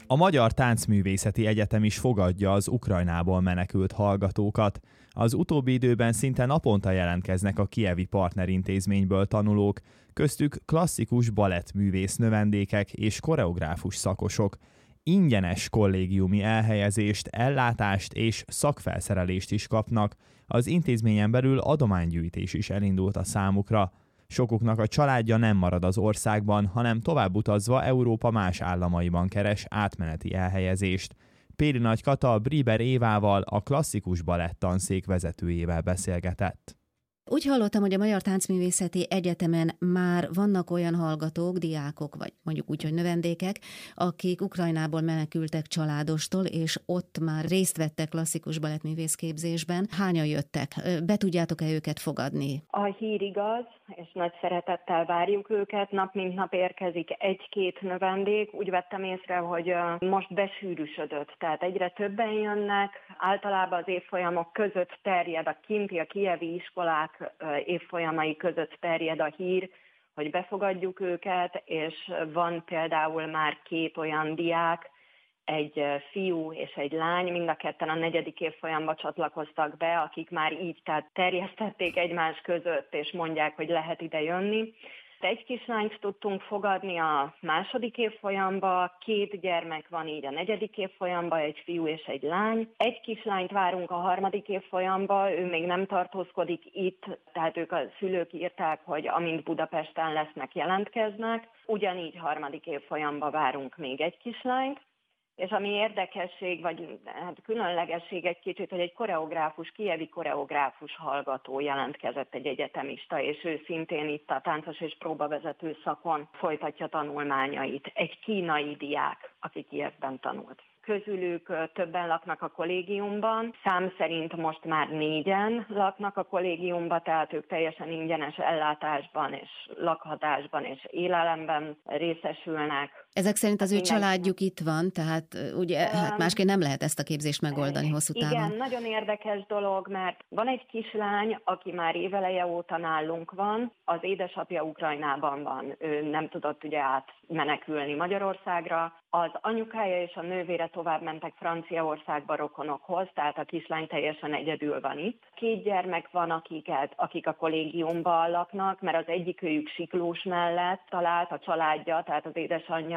A Magyar Táncművészeti Egyetem is fogadja az Ukrajnából menekült hallgatókat. Az utóbbi időben szinte naponta jelentkeznek a kijevi partnerintézményből tanulók, köztük klasszikus balettművész növendékek és koreográfus szakosok. Ingyenes kollégiumi elhelyezést, ellátást és szakfelszerelést is kapnak. Az intézményen belül adománygyűjtés is elindult a számukra. Sokuknak a családja nem marad az országban, hanem továbbutazva Európa más államaiban keres átmeneti elhelyezést. Péli Nagy Kata Briber Évával, a klasszikus balett tanszék vezetőjével beszélgetett. Úgy hallottam, hogy a Magyar Táncművészeti Egyetemen már vannak olyan hallgatók, diákok, vagy mondjuk úgy, hogy növendékek, akik Ukrajnából menekültek családostól, és ott már részt vettek klasszikus balettművész képzésben. Hányan jöttek? Be tudjátok-e őket fogadni? A hír igaz, és nagy szeretettel várjuk őket. Nap mint nap érkezik egy-két növendék. Úgy vettem észre, hogy most besűrűsödött, tehát egyre többen jönnek. Általában az évfolyamok között terjed a kinti, a kijevi iskolák évfolyamai között terjed a hír, hogy befogadjuk őket, és van például már 2 olyan diák, egy fiú és egy lány, mind a ketten a 4. évfolyamba csatlakoztak be, akik már így tehát terjesztették egymás között, és mondják, hogy lehet ide jönni. Egy kislányt tudtunk fogadni a 2. évfolyamba, 2 gyermek van így a 4. évfolyamba, egy fiú és egy lány. Egy kislányt várunk a 3. évfolyamba, ő még nem tartózkodik itt, tehát ők a szülők írták, hogy amint Budapesten lesznek, jelentkeznek. Ugyanígy 3. évfolyamba várunk még egy kislányt. És ami érdekesség, vagy hát különlegesség egy kicsit, hogy egy koreográfus, kijevi koreográfus hallgató jelentkezett, egy egyetemista, és ő szintén itt a táncos és próbavezető szakon folytatja tanulmányait. Egy kínai diák, aki Kijevben tanult. Közülük többen laknak a kollégiumban, szám szerint most már 4-en laknak a kollégiumban, tehát ők teljesen ingyenes ellátásban és lakhatásban és élelemben részesülnek. Ezek szerint az ő családjuk itt van, tehát ugye hát másként nem lehet ezt a képzést megoldani hosszú távon. Igen, nagyon érdekes dolog, mert van egy kislány, aki már éveleje óta nálunk van, az édesapja Ukrajnában van, ő nem tudott ugye átmenekülni Magyarországra, az anyukája és a nővére tovább mentek Franciaországba rokonokhoz, tehát a kislány teljesen egyedül van itt. 2 gyermek van, akik a kollégiumban laknak, mert az egyikőjük Siklós mellett talált a családja, tehát az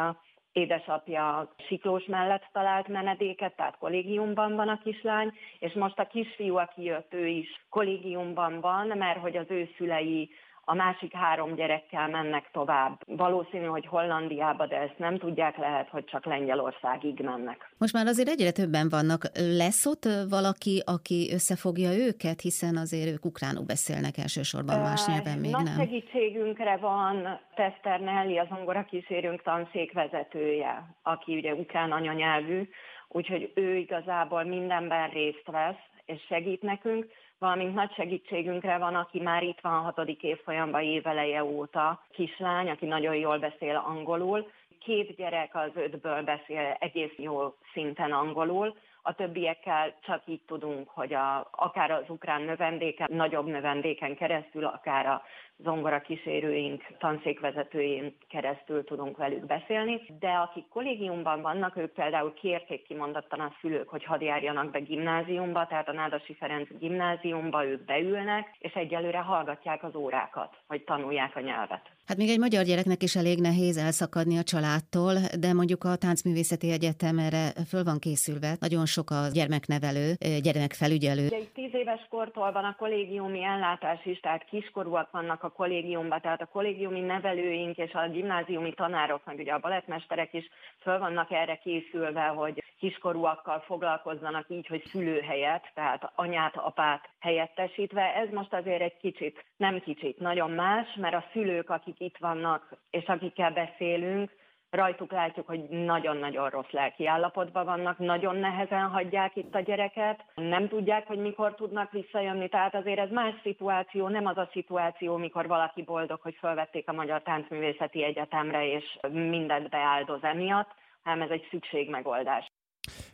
édesapja Siklós mellett talált menedéket, tehát kollégiumban van a kislány, és most a kisfiú, aki jött, ő is kollégiumban van, mert hogy az ő szülei a másik 3 gyerekkel mennek tovább. Valószínű, hogy Hollandiába, de ezt nem tudják, lehet, hogy csak Lengyelországig mennek. Most már azért egyre többen vannak. Lesz ott valaki, aki összefogja őket, hiszen azért ők ukránul beszélnek elsősorban, más nyelven még nem. Nagy segítségünkre van Tester Nelly, az zongorakísérőnk tanszékvezetője, aki ugye ukrán anyanyelvű, úgyhogy ő igazából mindenben részt vesz, és segít nekünk. Valamint nagy segítségünkre van, aki már itt van 6. évfolyamban éveleje óta, kislány, aki nagyon jól beszél angolul. 2 gyerek az 5-ből beszél egész jó szinten angolul, a többiekkel csak így tudunk, hogy akár az ukrán növendéken, nagyobb növendéken keresztül, akár a zongorakísérőink, tanszékvezetőjén keresztül tudunk velük beszélni, de akik kollégiumban vannak, ők például kérték kimondottan a szülők, hogy hadd járjanak be gimnáziumba, tehát a Nádasi Ferenc gimnáziumba ők beülnek, és egyelőre hallgatják az órákat, hogy tanulják a nyelvet. Hát még egy magyar gyereknek is elég nehéz elszakadni a családtól, de mondjuk a Táncművészeti Egyetem erre föl van készülve. Nagyon sok a gyermeknevelő, gyermekfelügyelő. Ugye 10 éves kortól van a kollégiumi ellátás is, tehát kiskorúak vannak a kollégiumban, tehát a kollégiumi nevelőink és a gimnáziumi tanárok, meg ugye a balettmesterek is föl vannak erre készülve, hogy kiskorúakkal foglalkozzanak így, hogy szülő helyett, tehát anyát, apát helyettesítve. Ez most azért egy kicsit, nem kicsit, nagyon más, mert a szülők, akik itt vannak és akikkel beszélünk, rajtuk látjuk, hogy nagyon-nagyon rossz lelki állapotban vannak, nagyon nehezen hagyják itt a gyereket, nem tudják, hogy mikor tudnak visszajönni, tehát azért ez más szituáció, nem az a szituáció, mikor valaki boldog, hogy felvették a Magyar Táncművészeti Egyetemre, és mindent beáldoz emiatt, hanem ez egy szükségmegoldás.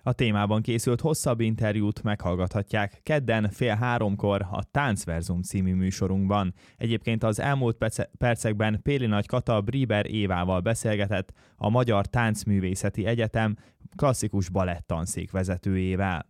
A témában készült hosszabb interjút meghallgathatják kedden 14:30 a Táncverzum című műsorunkban. Egyébként az elmúlt percekben Péli Nagy Kata Bríber Évával beszélgetett a Magyar Táncművészeti Egyetem klasszikus balett tanszék vezetőjével.